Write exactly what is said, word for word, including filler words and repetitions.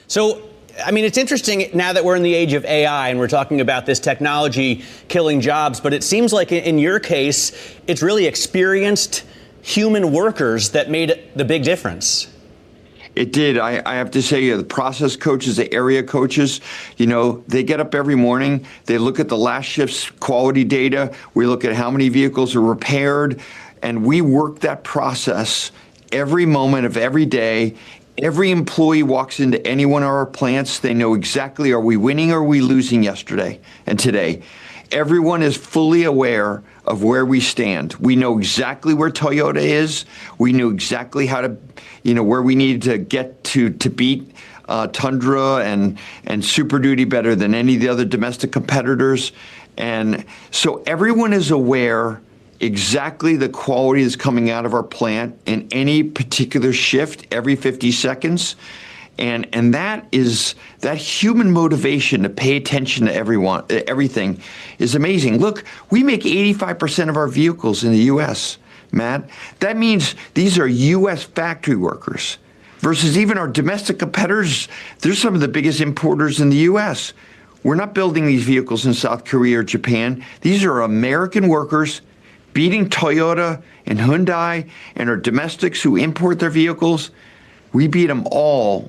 So, I mean, it's interesting now that we're in the age of A I and we're talking about this technology killing jobs, but it seems like in your case, it's really experienced human workers that made the big difference. It did. I, I have to say, the process coaches, the area coaches, you know, they get up every morning. They look at the last shift's quality data. We look at how many vehicles are repaired, and we work that process every moment of every day. Every employee walks into any one of our plants. They know exactly, are we winning or are we losing yesterday and today? Everyone is fully aware of where we stand. We know exactly where Toyota is. We knew exactly how to, you know, where we needed to get to to beat uh, Tundra and and Super Duty better than any of the other domestic competitors. And so everyone is aware exactly the quality that's coming out of our plant in any particular shift every fifty seconds. And and that is that human motivation to pay attention to everyone, everything is amazing. Look, we make eighty-five percent of our vehicles in the U S, Matt. That means these are U S factory workers versus even our domestic competitors. They're some of the biggest importers in the U S. We're not building these vehicles in South Korea or Japan. These are American workers beating Toyota and Hyundai and our domestics who import their vehicles. We beat them all